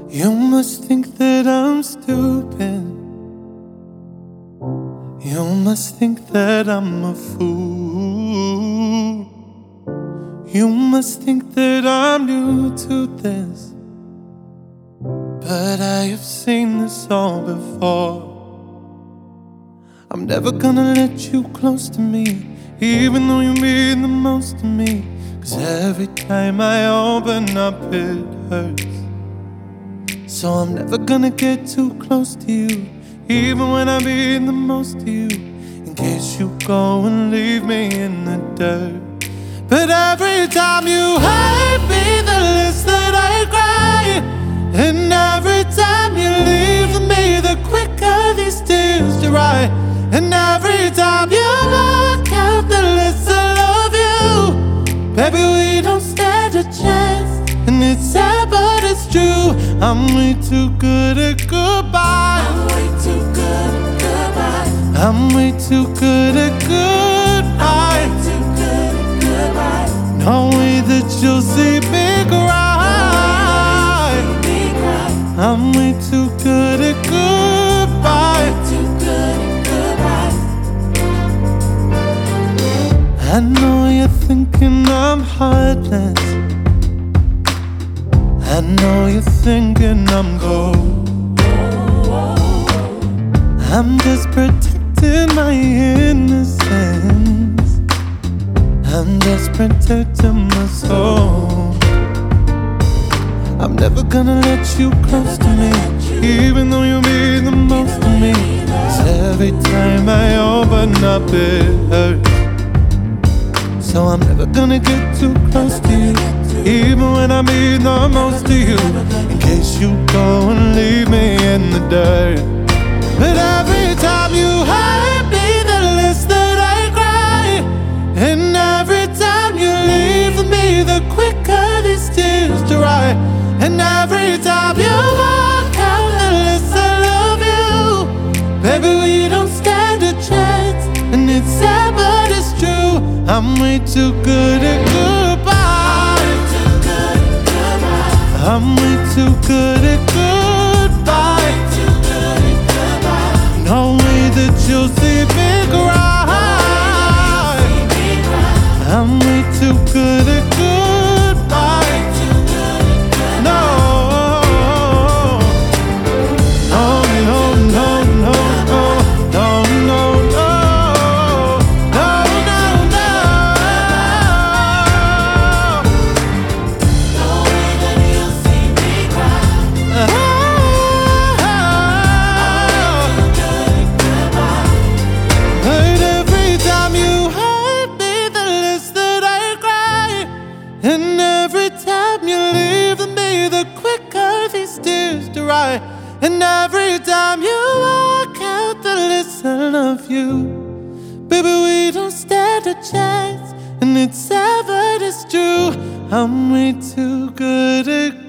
You must think that I'm stupid. You must think that I'm a fool. You must think that I'm new to this, but I have seen this all before. I'm never gonna let you close to me, even though you mean the most to me. 'Cause every time I open up it hurts. So I'm never gonna get too close to you, even when I mean the most to you, in case you go and leave me in the dirt. But every time you hurt me, the less that I cry. And every time you leave me, the quicker these tears dry. And every time you walk out, the less I love you. Baby, we don't stand a chance, and it's sad but it's true. I'm way too good at goodbye. I'm way too good at goodbye. I'm way too good at goodbye. I'm way too good at goodbye. No way that you'll see me cry. I'm way too good at goodbye. Too good at goodbye. I know you're thinking I'm heartless. I know you're thinking I'm cold. I'm just protecting my innocence. I'm just protecting my soul. I'm never gonna let you close to me, even though you mean the most to me. 'Cause every time I open up it hurts. So I'm never gonna get too close to you, even when I mean the most to you, in case you go and leave me in the dirt. But every time you hurt me, the less that I cry. And every time you leave me, the quicker these tears dry. And every time you walk out, the less I love you. Baby, we don't stand a chance, and it's sad but it's true. I'm way too good at goodbye. I'm way too good at goodbye. No way that you'll see me cry. I'm way too good at goodbye. No, no, no, no, no, no, no, no, no, no, no, no. No way that you'll see me cry. Hurt every time you hurt me, the less that I cry. And every time you leave me, the quicker these tears dry. And every time you walk out, the less I love you. Baby, we don't stand a chance, and it's sad but it's true. I'm way too good at